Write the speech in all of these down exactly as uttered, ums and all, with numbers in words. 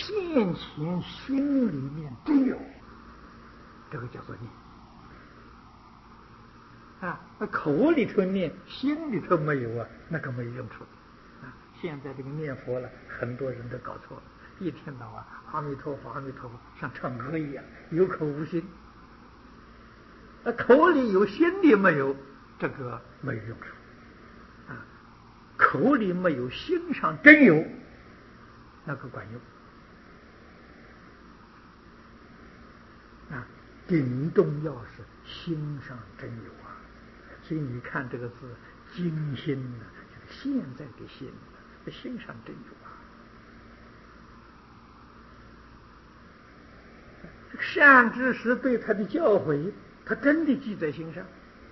现前心里面真有，这个叫做念啊。那口里头念，心里头没有啊，那个没用处啊。现在这个念佛了，很多人都搞错了，一天到晚阿弥陀佛阿弥陀佛，像唱歌一样，有口无心。那口里有，心里没有，这个没有用处啊。口里没有，心上真有，那个管用啊。顶动要是心上真有啊，所以你看这个字精心呢，就是现在的心呢，心上真有啊。善知识对他的教诲，他真的记在心上，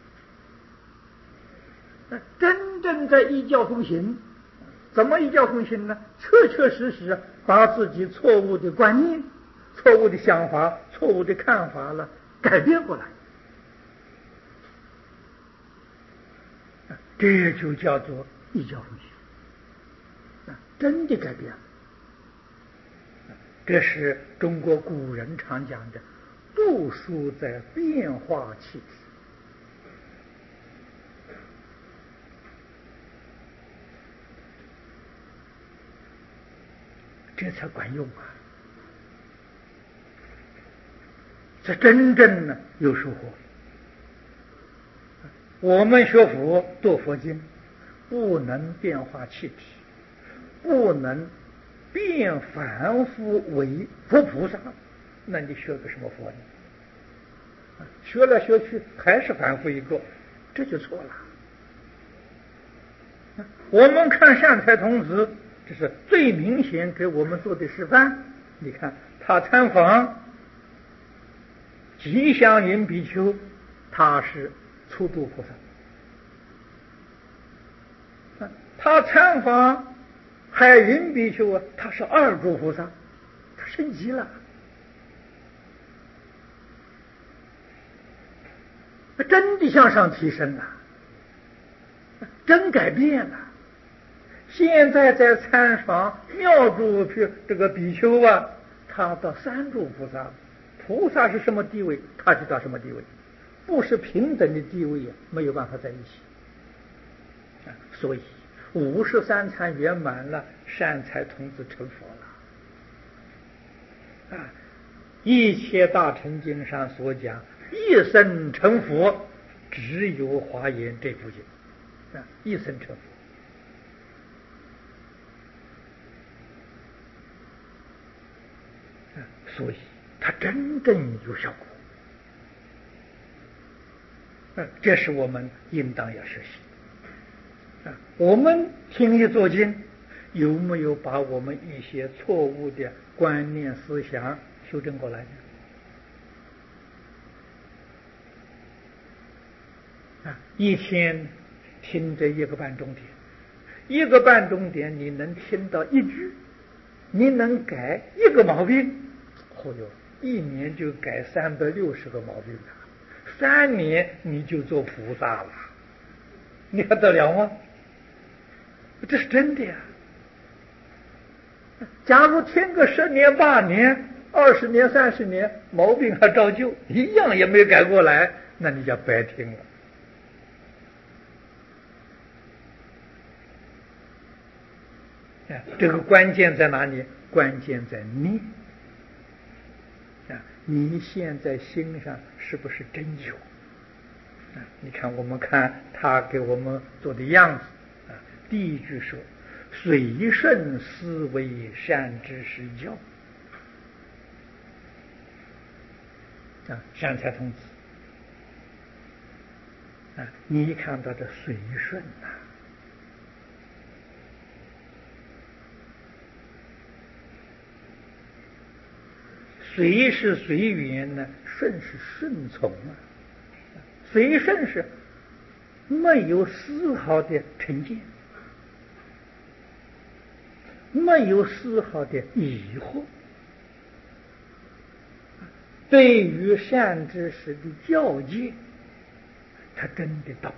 真正在依教奉行。怎么依教奉行呢？确确实实把自己错误的观念、错误的想法、错误的看法了改变过来，这就叫做依教奉行，真的改变了。这是中国古人常讲的“度数在变化气体”。这才管用啊！这真正呢有收获。我们学佛读佛经，不能变化气体，不能变凡夫为佛菩萨，那你学个什么佛呢？学来学去还是凡夫一个，这就错了。我们看善财童子，这是最明显给我们做的示范。你看他参访吉祥云比丘，他是初度菩萨；他参访海云比丘啊，他是二度菩萨，他升级了，真的向上提升了，真改变了。现在在参访妙住这个比丘啊，他到三住菩萨，菩萨是什么地位，他就到什么地位，不是平等的地位，没有办法在一起。所以五十三参圆满了，善财童子成佛了。啊，一切大乘经上所讲，一生成佛，只有华严这部经啊，一生成佛。所以它真正有效果，这是我们应当要学习。我们听一做经，有没有把我们一些错误的观念思想修正过来呢？一天听这一个半钟点，一个半钟点你能听到一句，你能改一个毛病，哦哟，一年就改三百六十个毛病了，三年你就做菩萨了，你还得了吗？这是真的呀！假如听个十年、八年、二十年、三十年，毛病还照旧，一样也没改过来，那你就白听了。这个关键在哪里？关键在念啊！你现在心上是不是真有啊？你看，我们看他给我们做的样子啊。第一句说：“随顺思维善知识教。”啊，善财童子啊，你看到这随顺呐。随是随缘呢，顺是顺从啊。随顺是没有丝毫的成见，没有丝毫的疑惑，对于善知识的教诫，他真的懂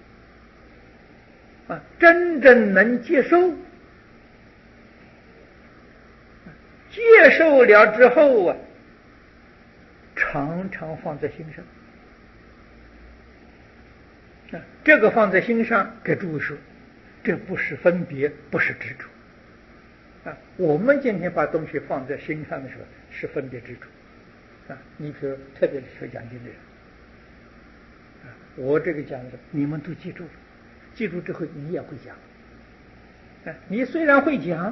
啊，真正能接受。 接受了之后啊，常常放在心上。啊，这个放在心上，给诸位说，这不是分别，不是执着。啊，我们今天把东西放在心上的时候，是分别执着。啊，你比如特别是学讲经的人，啊，我这个讲的，你们都记住了，记住之后你也会讲。啊，你虽然会讲，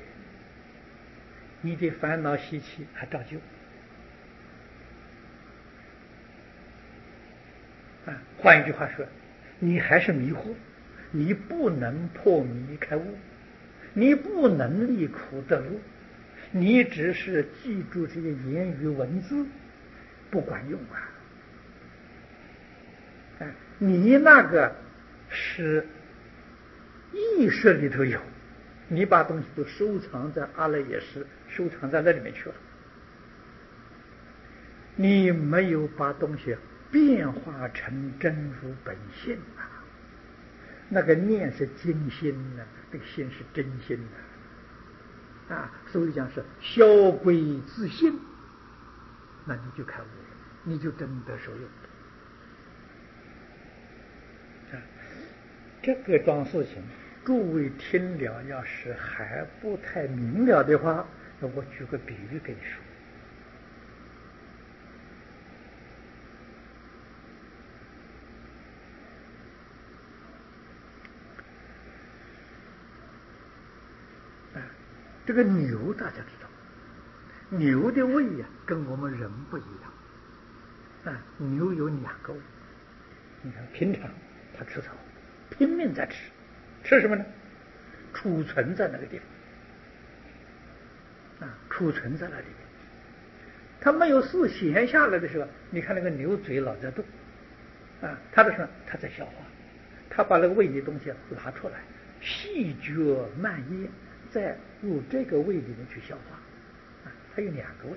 你的烦恼习气还照旧。啊，换一句话说，你还是迷惑，你不能破迷开悟，你不能离苦得乐，你只是记住这些言语文字，不管用啊！啊，你那个是意识里头有，你把东西都收藏在阿赖耶识，收藏在那里面去了，你没有把东西变化成真如本性啊！那个念是真心呐、啊，这个心是真心呐、啊，啊，所以讲是消归自性，那你就开悟了，你就真得受用了。啊，这个桩事情，诸位听了，要是还不太明了的话，那我举个比喻跟你说。这个牛大家知道，牛的胃呀、啊、跟我们人不一样啊，牛有两个胃。你看平常它吃草，拼命在吃，吃什么呢？储存在那个地方啊，储存在那里面。它没有事闲下来的时候，你看那个牛嘴老在动啊，它的什么？它在消化，它把那个胃里的东西拿出来，细嚼慢咽，再入这个胃里面去消化啊，它有两个胃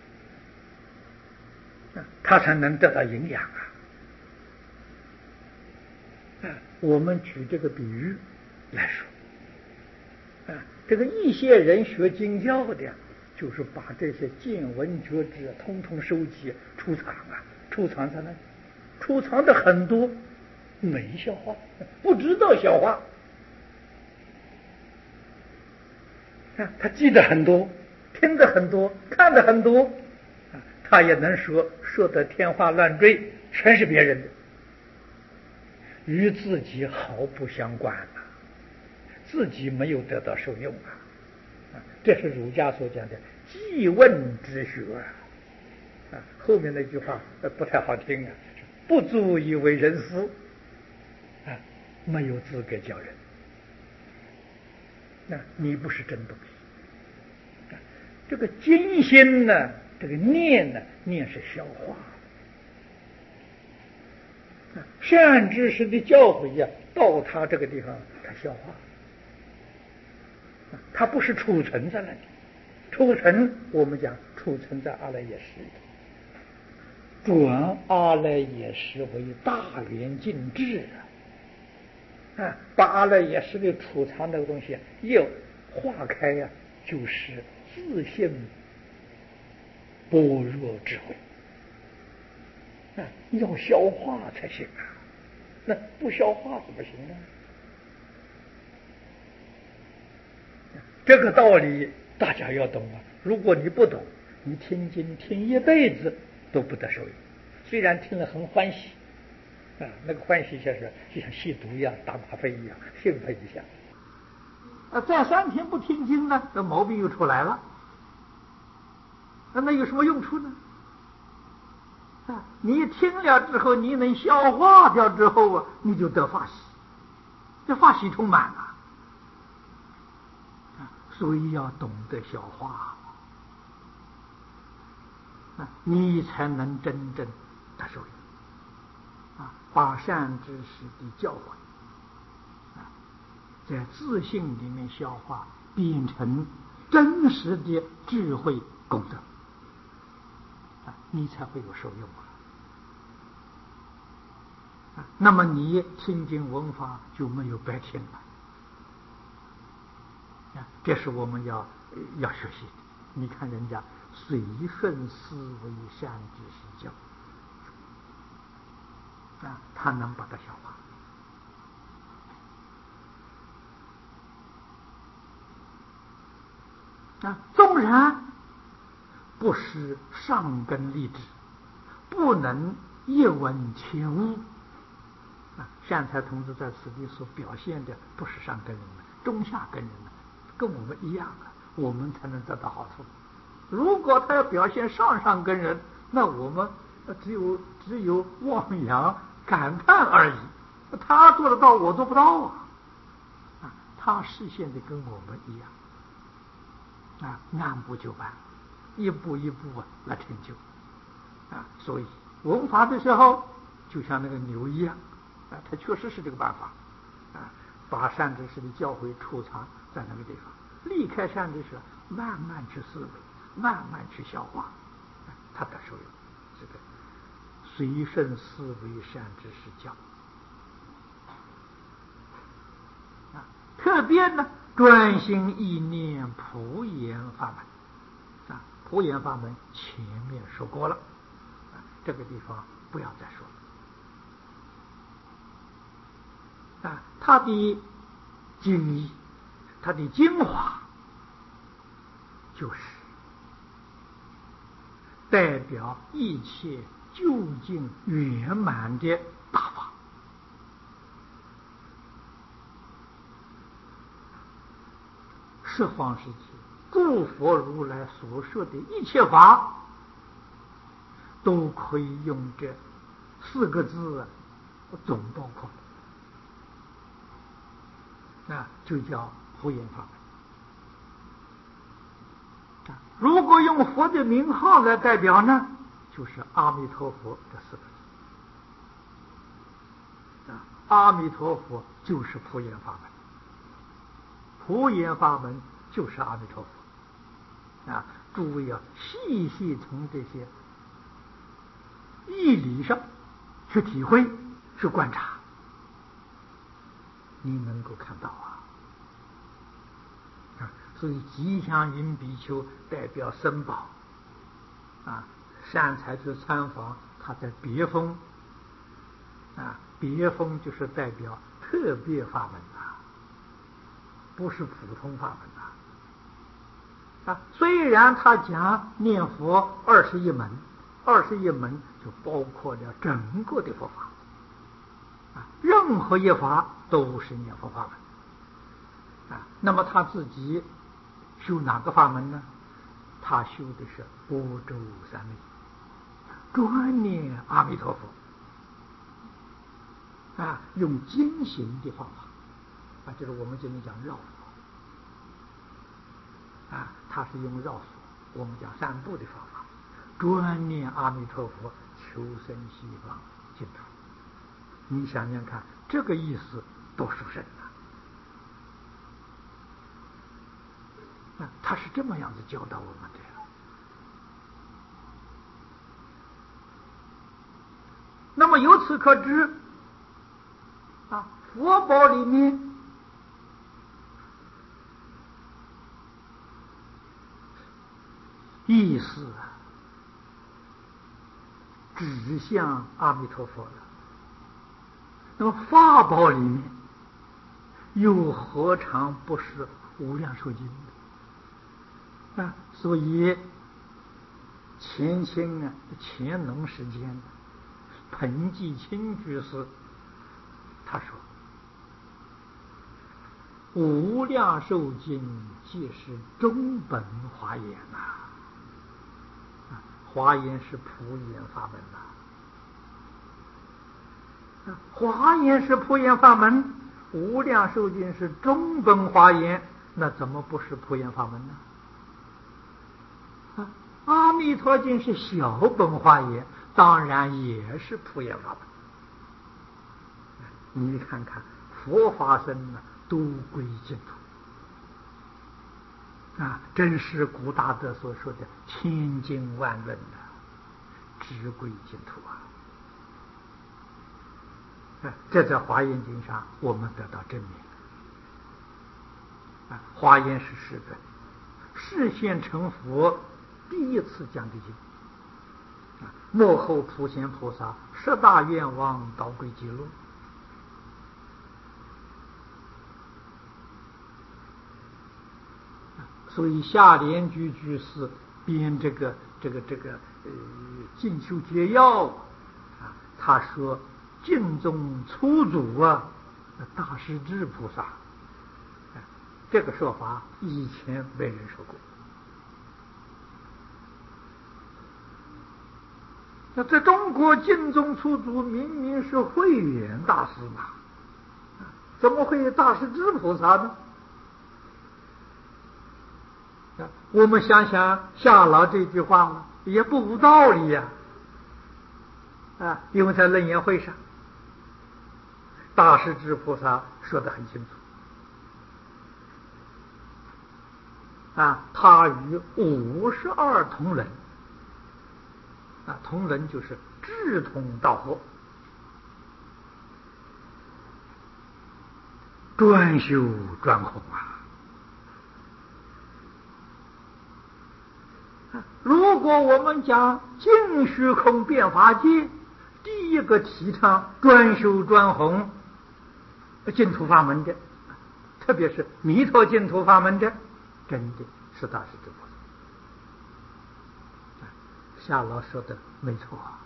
啊，它才能得到营养啊。啊，我们举这个比喻来说，啊，这个一些人学经教的，就是把这些见闻觉知通通收集储藏啊，储藏在那里，储藏的很多，没消化，不知道消化。啊，他记得很多，听得很多，看得很多，啊，他也能说，说得天花乱坠，全是别人的，与自己毫不相关啊，自己没有得到受用啊，啊，这是儒家所讲的记问之学啊，啊，后面那句话不太好听啊，不足以为人师啊，没有资格教人。那你不是真东西。这个精心呢，这个念呢，念是消化。善知识的教诲呀，到他这个地方，他消化，他不是储存在那里。储存，我们讲储存在阿赖耶识里头，转阿赖耶识为大圆净智啊。啊，把阿赖耶识里储藏那个东西一化开呀、啊，就是自性般若智慧啊，要消化才行啊，那不消化怎么行呢？这个道理大家要懂啊！如果你不懂，你听经听一辈子都不得受益。虽然听了很欢喜。啊，那个欢喜就是就像吸毒一样，打吗啡一样，兴奋一下。啊，再三天不听经呢，这毛病又出来了。那那有什么用处呢？啊，你听了之后，你能消化掉之后啊，你就得法喜，这法喜充满了。啊，所以要懂得消化，啊，你才能真正得受益。啊，把善知识的教诲啊，在自信里面消化，变成真实的智慧功德啊，你才会有受用啊。啊，那么你听经闻法就没有白听了啊，这是我们要要学习的。 你看人家随顺思维善知识教啊，他能把它消化啊。纵然不是上根立志，不能一闻切悟啊。善财童子在此地所表现的不是上根人们，中下根人们，跟我们一样的，我们才能得到好处。如果他要表现上上根人，那我们只有只有望洋感叹而已。他做得到，我做不到啊！啊，他实现的跟我们一样啊，按部就班，一步一步啊来成就啊。所以闻法的时候，就像那个牛一样啊，他确实是这个办法啊，把善知识的教诲储藏在那个地方，离开善知识，慢慢去思维，慢慢去消化，他的受用这个随顺思维善知识教啊，特别呢专心意念普贤法门啊，普贤法门前面说过了啊，这个地方不要再说了啊，它的精义，它的精华就是代表一切究竟圆满的大法。十方世界诸佛如来所说的一切法，都可以用这四个字总包括啊，就叫普贤法门。如果用佛的名号来代表呢，就是阿弥陀佛这四个字啊，阿弥陀佛就是普贤法门，普贤法门就是阿弥陀佛啊。诸位啊，细细从这些义理上去体会，去观察，你能够看到啊。啊，所以吉祥云比丘代表僧宝啊，善财去参访，他在别峰啊，别峰就是代表特别法门啊，不是普通法门啊。啊，虽然他讲念佛二十一门，二十一门就包括了整个的佛法啊，任何一法都是念佛法门啊。那么他自己修哪个法门呢？他修的是波州三昧，专念阿弥陀佛啊，用精行的方法啊，就是我们今天讲绕佛啊，他是用绕佛，我们讲散步的方法，专念阿弥陀佛，求生西方净土。你想想看，这个意思多殊胜啊！他是这么样子教导我们的呀。那么由此可知啊，佛宝里面意思啊，指向阿弥陀佛了。那么法宝里面又何尝不是无量寿经啊？所以前清啊，乾隆时间，彭继清居士他说：“无量寿经即是中本华严呐、啊，华严是普贤法门呐、啊，华严是普贤法门，无量寿经是中本华严，那怎么不是普贤法门呢？啊，阿弥陀经是小本华严，当然也是普贤法门。你看看佛法僧呢，都归净土啊，真是古大德所说的千经万论的直归净土啊！啊，这在华严经上我们得到证明啊，华严是实本， 示现成佛第一次讲的经，幕后普贤菩萨十大愿望导归极乐。所以下联居居士编这个这个这个呃进修诀要啊，他说净宗初祖啊，大势至菩萨，这个说法以前没人说过。那在中国净宗初祖明明是慧远大师嘛，怎么会有大势至菩萨呢？我们想想夏老这句话也不无道理呀、啊，啊，因为在楞严会上，大势至菩萨说得很清楚，啊，他与五十二同仁，啊，同仁就是志同道合，专修专弘啊。如果我们讲净虚空变法界，第一个提倡专修专弘净土法门的，特别是弥陀净土法门的，真的是大势至菩萨。夏老说的没错啊，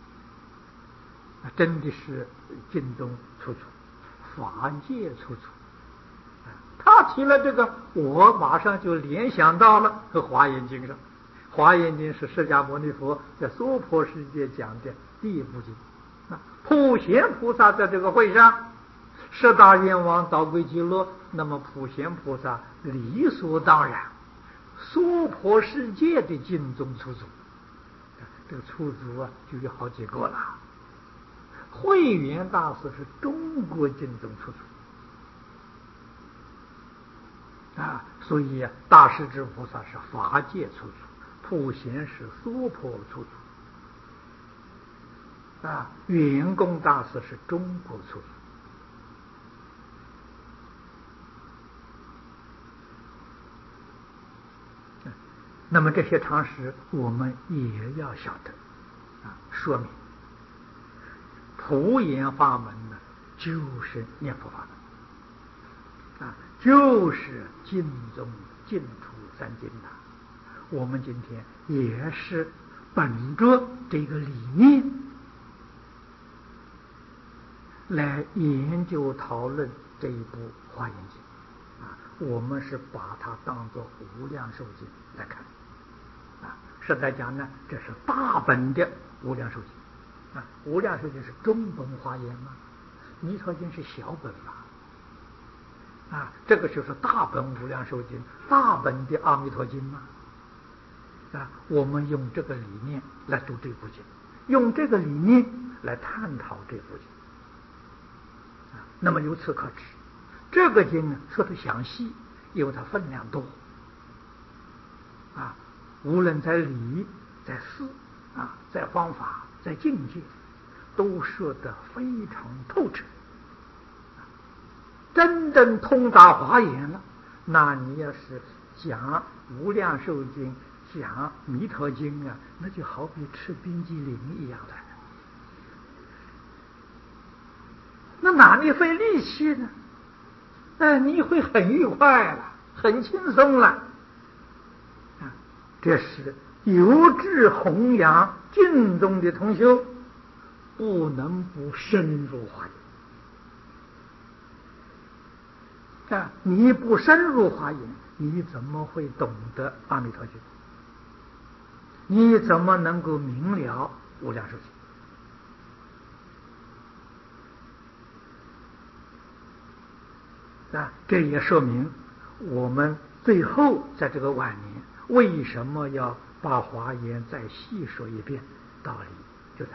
真的是净宗出处，法界出处。他提了这个，我马上就联想到了《华严经》上。《华严经》是释迦牟尼佛在娑婆世界讲的第一部经，啊，普贤菩萨在这个会上，十大愿望导归极乐，那么普贤菩萨理所当然，娑婆世界的经中出祖，这个出祖啊就有好几个了。慧远大师是中国经中出祖，啊，所以啊，大势至菩萨是法界出祖。普贤是娑婆出祖，啊，圆公大师是中国出祖。那么这些常识我们也要晓得，啊，说明普贤法门呢，就是念佛法门，啊，就是净宗净土三经呐。我们今天也是本着这个理念来研究讨论这一部《华严经》啊，我们是把它当作无量寿经来看啊。实在讲呢，这是大本的无量寿经啊。无量寿经是中本华严嘛，弥陀经是小本嘛，啊，这个就是大本无量寿经，大本的阿弥陀经嘛。啊，我们用这个理念来读这部经，用这个理念来探讨这部经，啊，那么由此可知，这个经呢说的详细，因为它分量多，啊，无论在理、在事、啊，在方法、在境界，都说得非常透彻，真正通达华严了。那你要是讲无量寿经，讲弥陀经啊，那就好比吃冰激凌一样的，那哪里费力气呢？哎，你会很愉快了，很轻松了。啊，这是有志弘扬净宗的同修，不能不深入华严。啊，你不深入华严，你怎么会懂得阿弥陀经？你怎么能够明了无量寿经？啊，这也说明我们最后在这个晚年为什么要把华严再细说一遍？道理就在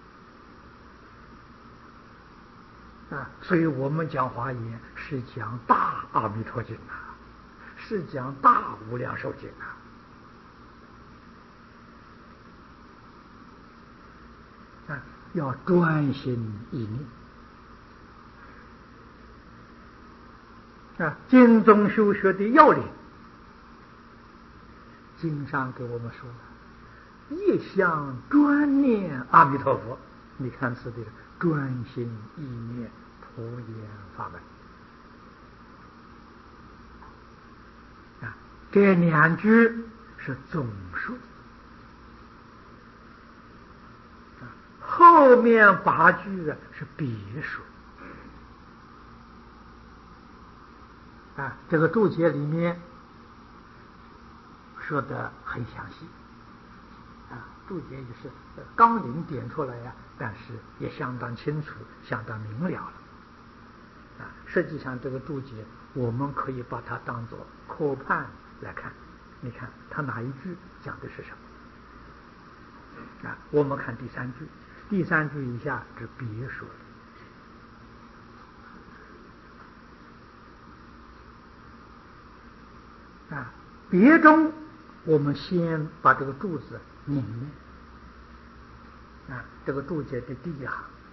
此啊！所以我们讲华严是讲大阿弥陀经啊，是讲大无量寿经啊。啊，要专心一念啊！经宗修学的要领经上给我们说了，一向专念阿弥陀佛，你看此地专心意念普贤法门啊，这两句是总数啊，后面八句啊是别数啊，这个注解里面说的很详细啊，注解也是纲领点出来呀、啊，但是也相当清楚，相当明了了啊。实际上这个注解我们可以把它当作科判来看，你看它哪一句讲的是什么啊？我们看第三句，第三句以下是别说的啊，别中我们先把这个注字念一念啊，这个注解的第一行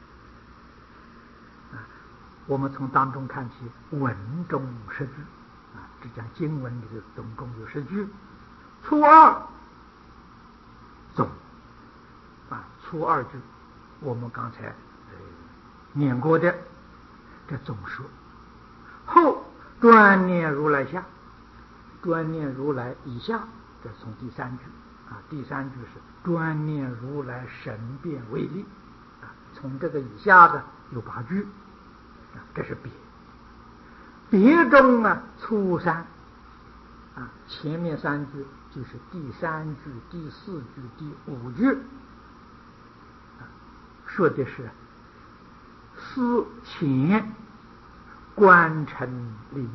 啊，我们从当中看起，文中十句啊，这讲经文里的总共有十句，初二总啊，初二句我们刚才、呃、念过的这总说，后专念如来下，专念如来以下，这从第三句啊，第三句是专念如来神变为例啊，从这个以下的有八句啊，这是别。别中啊，初三啊，前面三句就是第三句、第四句、第五句啊，说的是思前观成理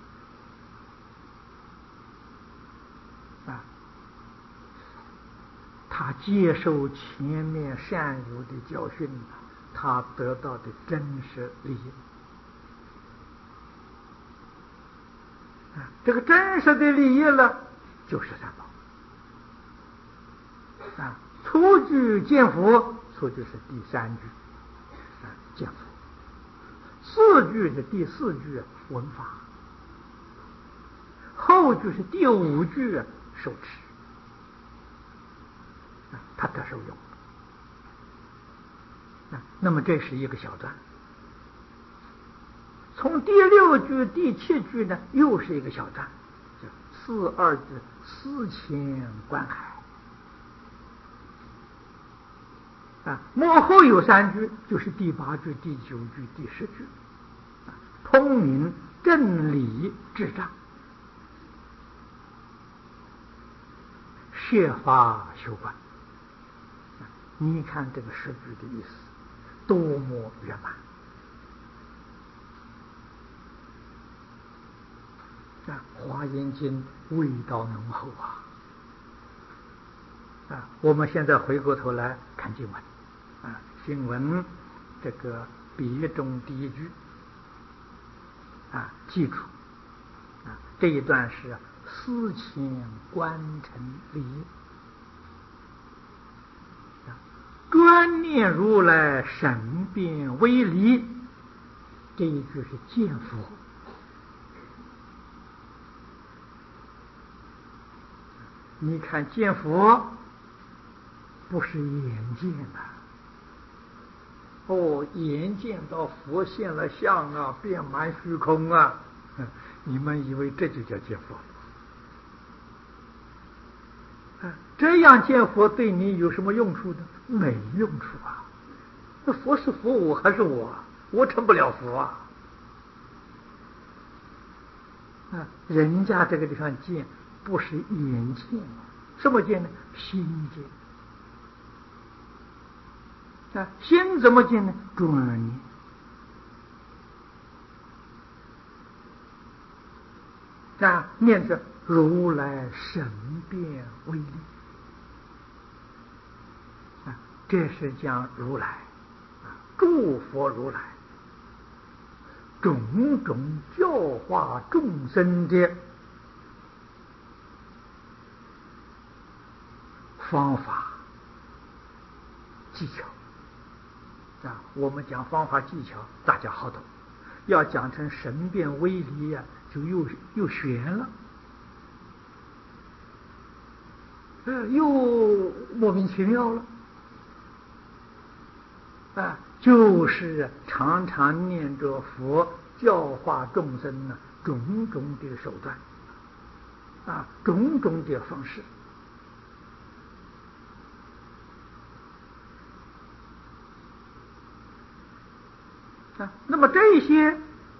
啊，他接受前面善友的教训，他得到的真实利益啊，这个真实的利益了，就是三宝啊。初句见佛，初句是第三句啊，见佛；四句是第四句闻法，后句是第五句受持啊，他得受用啊。那么这是一个小段。从第六句、第七句呢，又是一个小段，叫四二句思前观海啊。幕后有三句，就是第八句、第九句、第十句啊，通明正理智障，设法修观啊。你看这个十句的意思多么圆满啊！华严经味道浓厚啊！啊，我们现在回过头来看经文啊，经文这个别中第一句啊，记住啊，这一段是思前观成理啊，专念如来神变威离，这一句是见佛。你看见佛不是眼见呐、啊，哦，眼见到佛现了相啊，遍满虚空啊，你们以为这就叫见佛啊？这样见佛对你有什么用处呢？没用处啊！那佛是佛，我还是我，我成不了佛啊！啊，人家这个地方见不是眼见，什么见呢？心见啊，心怎么见呢？专念啊，念着如来神变威力啊，这是讲如来啊，诸佛如来种种教化众生的方法技巧啊。我们讲方法技巧大家好懂，要讲成神变威力啊，就又又玄了呃，又莫名其妙了。啊，就是常常念着佛教化众生呢，种种的手段，啊，种种的方式。啊，那么这些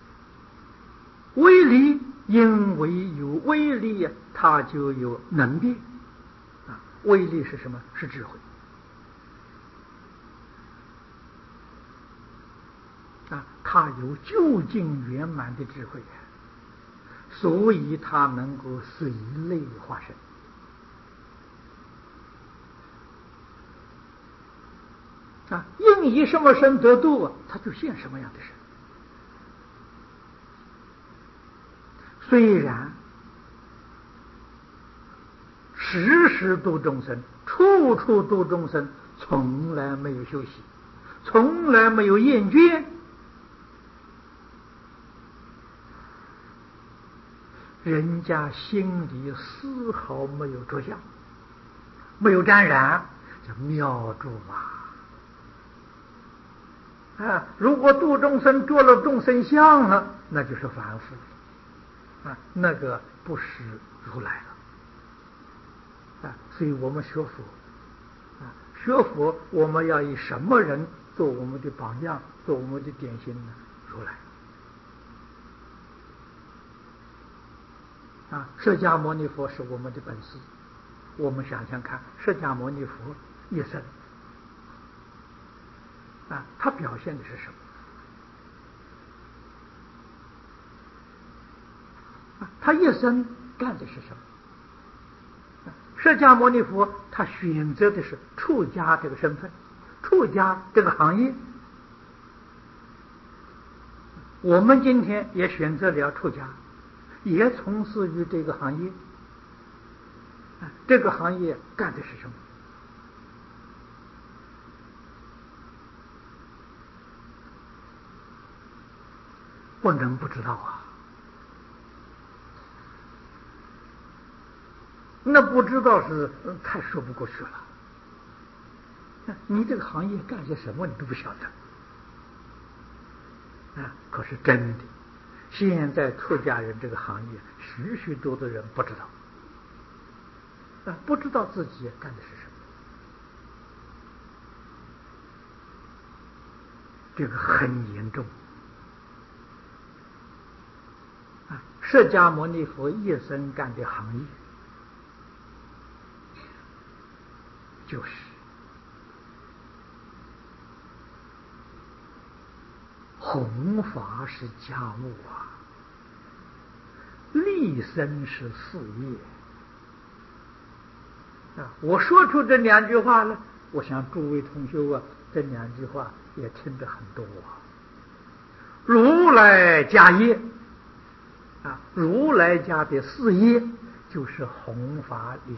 威力，因为有威力啊，它就有能力。啊，威力是什么？是智慧。啊，他有究竟圆满的智慧，所以他能够随类化身。啊，应以什么身得度啊，他就现什么样的身。虽然时时度众生，处处度众生，从来没有休息，从来没有厌倦。人家心里丝毫没有着相，没有沾染，叫妙住啊！啊，如果度众生着了众生相了，那就是凡夫啊，那个不是如来了啊！所以我们学佛啊，学佛我们要以什么人做我们的榜样，做我们的典型呢？如来。啊，释迦牟尼佛是我们的本师。我们想想看，释迦牟尼佛一生啊，他表现的是什么？啊，他一生干的是什么？释迦牟尼佛他选择的是出家这个身份，出家这个行业。我们今天也选择了出家，也从事于这个行业。这个行业干的是什么？不能不知道啊！那不知道是太说不过去了。你这个行业干些什么你都不晓得啊！可是真的，现在出家人这个行业，许许多多人不知道啊，不知道自己干的是什么。这个很严重啊！释迦牟尼佛一生干的行业，就是弘法是家务啊，立身是事业啊！我说出这两句话了，我想诸位同学啊，这两句话也听得很多啊。如来家业啊，如来家的事业就是弘法立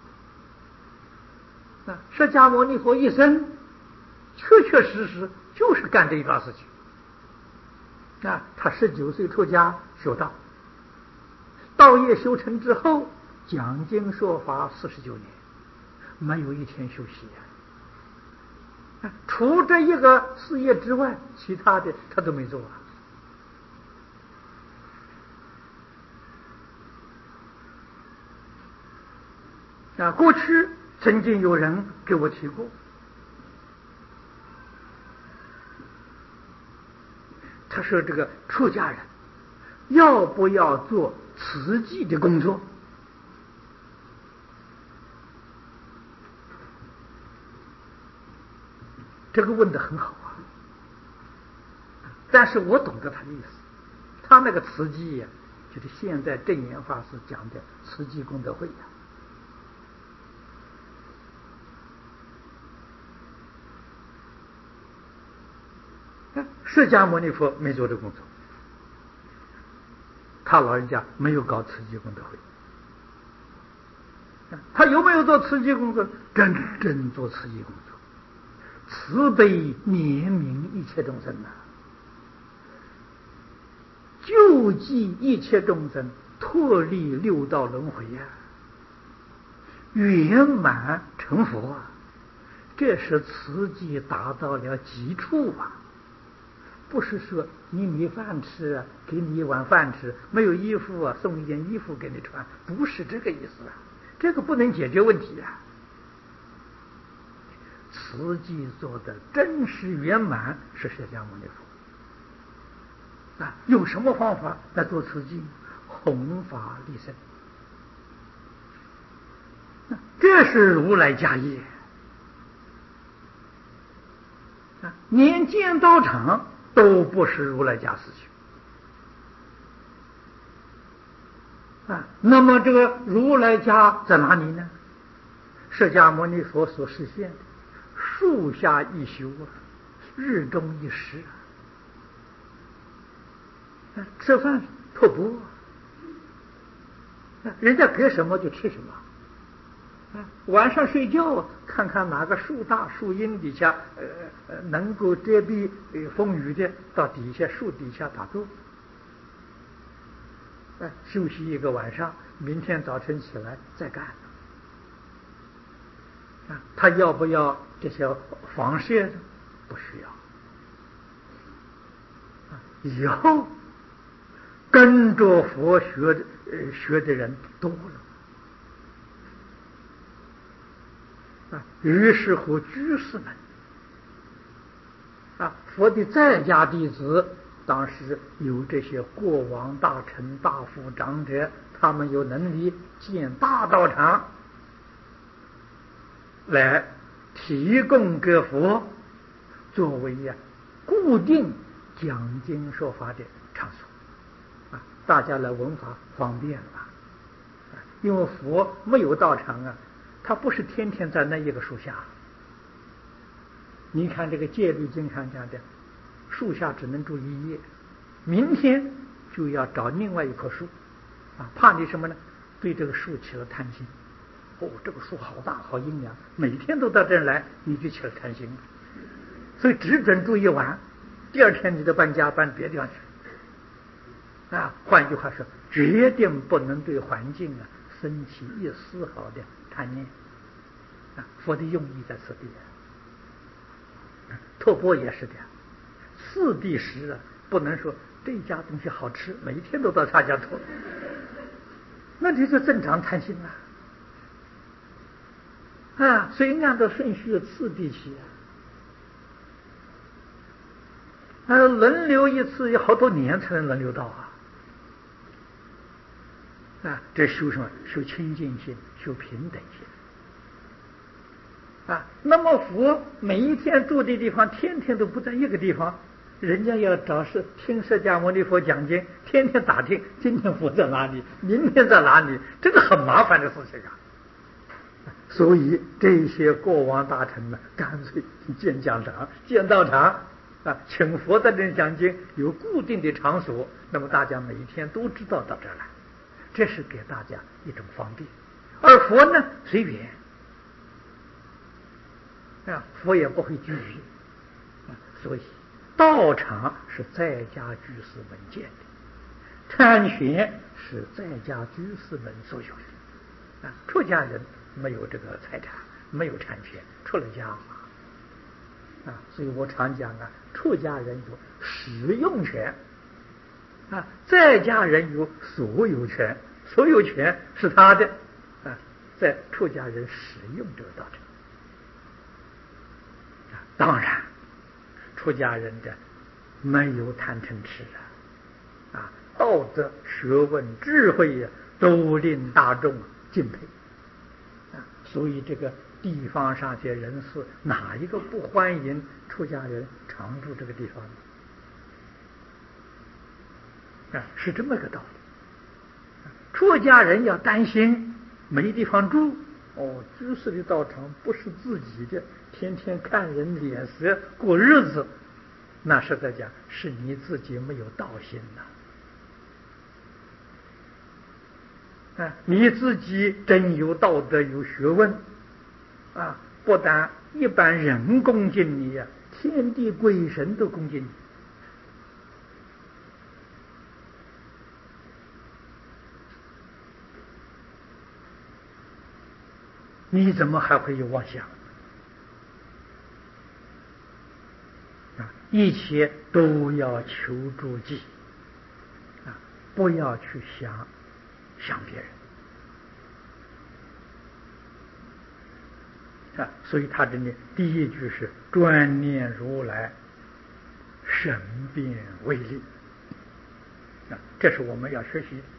身。啊，释迦牟尼佛一生确确实实就是干这一桩事情。啊，他十九岁出家修道，道业修成之后，讲经说法四十九年，没有一天休息啊！除这一个事业之外，其他的他都没做啊。啊，过去曾经有人给我提过，他说这个出家人要不要做慈济的工作？这个问得很好啊，但是我懂得他的意思。他那个慈济呀、啊，就是现在证严法师讲的慈济功德会呀、啊。释迦牟尼佛没做这工作，他老人家没有搞慈济功德会。啊、他有没有做慈济工作？真正做慈济工作，慈悲怜悯一切众生啊，救济一切众生，脱离六道轮回呀、啊。 圆满成佛啊，这是慈济达到了极处啊。不是说你没饭吃啊，给你一碗饭吃；没有衣服啊，送一件衣服给你穿，不是这个意思啊。这个不能解决问题啊。慈济做的真实圆满是释迦牟尼佛啊。用什么方法来做慈济？弘法利生，这是如来家业啊。连建道场都不是如来家事情啊。那么这个如来家在哪里呢？释迦牟尼佛所实现的树下一宿啊，日中一食啊，吃饭托钵啊，人家给什么就吃什么啊。晚上睡觉看看哪个树大树荫底下呃呃能够遮蔽风雨的，到底下树底下打坐啊，休息一个晚上，明天早晨起来再干啊。他要不要这些房舍呢？不需要啊。以后跟着佛学的呃学的人多了啊，于是乎居士们啊，佛的在家弟子，当时有这些过往大臣、大夫、长者，他们有能力建大道场来提供给佛作为呀固定讲经说法的场所啊，大家来闻法方便了。因为佛没有道场啊，他不是天天在那一个树下。你看这个戒律经上讲的，树下只能住一夜，明天就要找另外一棵树啊，怕你什么呢？对这个树起了贪心。哦，这个树好大好阴凉，每天都到这儿来，你就起了贪心，所以只准住一晚，第二天你就搬家搬别地方去啊。换句话说，决定不能对环境啊升起一丝毫的贪念啊。佛的用意在此地啊。托钵也是的，四谛食啊，不能说这家东西好吃，每一天都到他家托，那这就正常贪心啊。啊，所以按照顺序次第起啊，啊，轮流一次要好多年才能轮流到啊。啊，这修什么？修清净心，修平等心啊。那么佛每一天住的地方，天天都不在一个地方，人家要找是听释迦牟尼佛讲经，天天打听今天佛在哪里，明天在哪里，这个很麻烦的事情啊。所以这些过往大臣呢，干脆建讲场、建道场啊，请佛在这讲经，有固定的场所，那么大家每一天都知道到这儿来，这是给大家一种方便。而佛呢，随缘啊，佛也不会拘拘啊，所以道场是在家居士们建的，参选是在家居士们所有的啊，出家人没有这个财产，没有产权，出了家啊，所以我常讲啊，出家人有使用权啊，在家人有所有权，所有权是他的啊，在出家人使用这个道场啊，当然出家人的没有贪嗔痴啊，啊，道德、学问、智慧呀、啊，都令大众敬佩。所以这个地方上些人士，哪一个不欢迎出家人常住这个地方呢？啊，是这么个道理。出家人要担心没地方住，哦，居士的道场不是自己的，天天看人脸色过日子，那实在讲是你自己没有道心呐。啊，你自己真有道德有学问啊，不但一般人恭敬你呀、啊，天地鬼神都恭敬你。 你怎么还会有妄想？啊，一切都要求助己，啊，不要去想想别人。啊，所以他这里第一句是专念如来神变威力，啊，这是我们要学习的。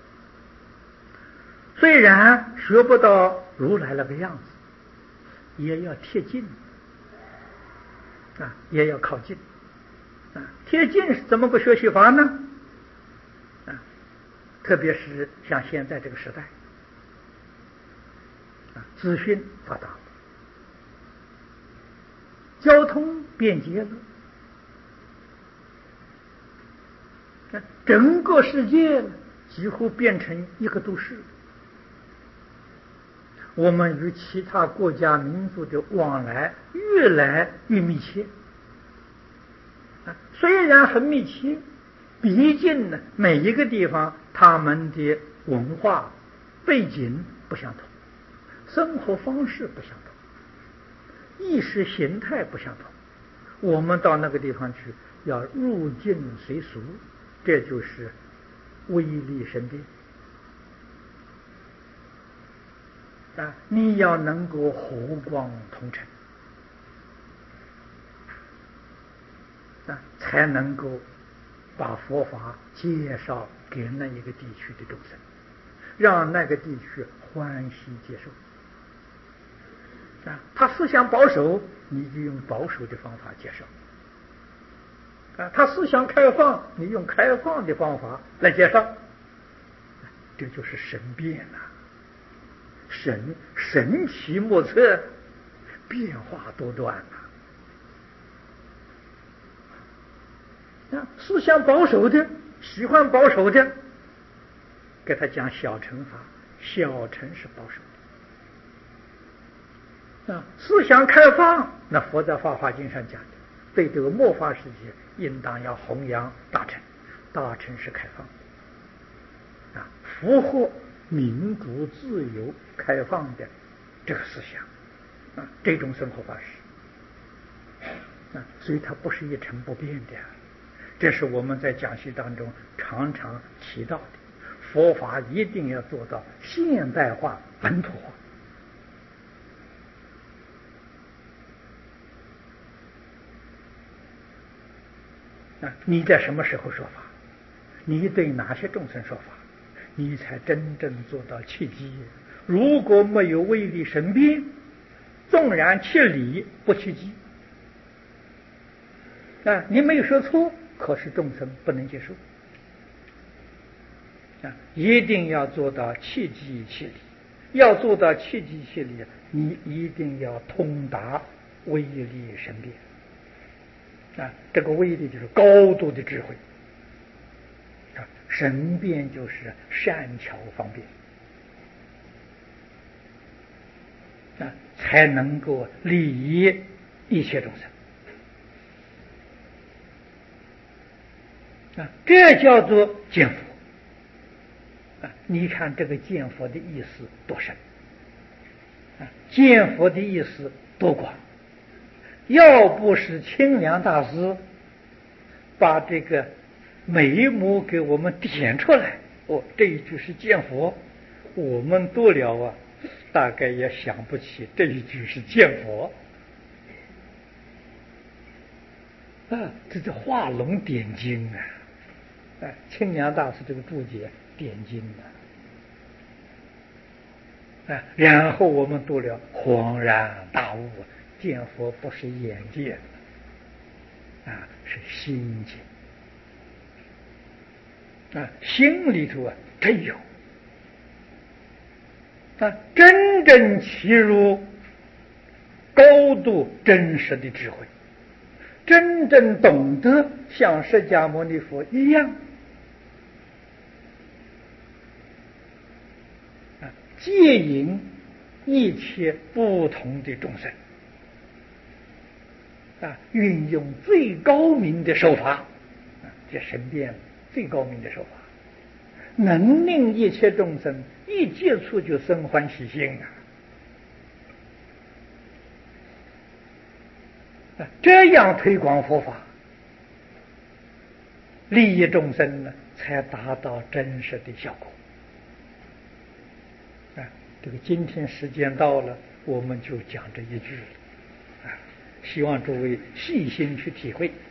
虽然学不到如来那个样子，也要贴近，啊，也要靠近，啊，贴近是怎么个学习法呢？啊，特别是像现在这个时代，啊，资讯发达，交通便捷了，整个世界几乎变成一个都市。我们与其他国家民族的往来越来越密切，啊，虽然很密切，毕竟呢，每一个地方他们的文化背景不相同，生活方式不相同，意识形态不相同。我们到那个地方去，要入境随俗，这就是威力神变。啊，你要能够和光同尘，啊，才能够把佛法介绍给那一个地区的众生，让那个地区欢喜接受。啊，他思想保守，你就用保守的方法介绍；啊，他思想开放，你用开放的方法来介绍。这就是神变呐、啊！神神奇莫测，变化多端呐、啊！思想保守的，喜欢保守的，给他讲小乘法，小乘是保守的啊。思想开放，那佛在《法华经》上讲的，对这个末法世界，应当要弘扬大乘，大乘是开放的啊，符合民主、自由、开放的这个思想啊，这种生活方式啊，所以它不是一成不变的。这是我们在讲习当中常常提到的，佛法一定要做到现代化、本土化啊！你在什么时候说法？你对哪些众生说法？你才真正做到契机。如果没有威力神变，纵然切理不契机啊，你没有说错，可是众生不能接受啊！一定要做到契机切理。要做到契机切理，你一定要通达威力神变啊！这个威力就是高度的智慧。神变就是善巧方便啊，才能够利益一切众生啊，这叫做见佛啊。你看这个见佛的意思多深啊，见佛的意思多广。要不是清凉大师把这个眉目给我们点出来，哦，这一句是见佛，我们多了啊，大概也想不起这一句是见佛啊，这是画龙点睛啊！哎，清凉大师这个注解点睛啊，啊，然后我们读了恍然大悟，见佛不是眼见啊，是心见。啊，心里头啊真有啊，真正契入高度真实的智慧，真正懂得像释迦牟尼佛一样啊，接引一切不同的众生啊，运用最高明的手法啊，这神变最高明的手法，能令一切众生一接触就生欢喜心啊！ 这样推广佛法，利益众生呢，才达到真实的效果。啊，这个今天时间到了，我们就讲这一句了。啊，希望诸位细心去体会。